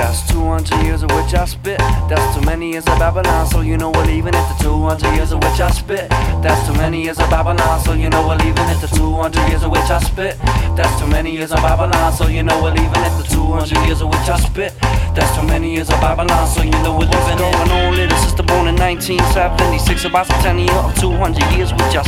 That's 200 years of which I spit. That's too many years of Babylon, so you know we're leaving it to 200 years of which I spit. That's too many years of Babylon, so you know we're leaving it to 200 years of which I spit. That's too many years of Babylon, so you know we're leaving it to 200 years of which I spit. That's too many years of Babylon, so you know we're leaving it. What's going on, little sister born in 1976, about centennial of 200 years which I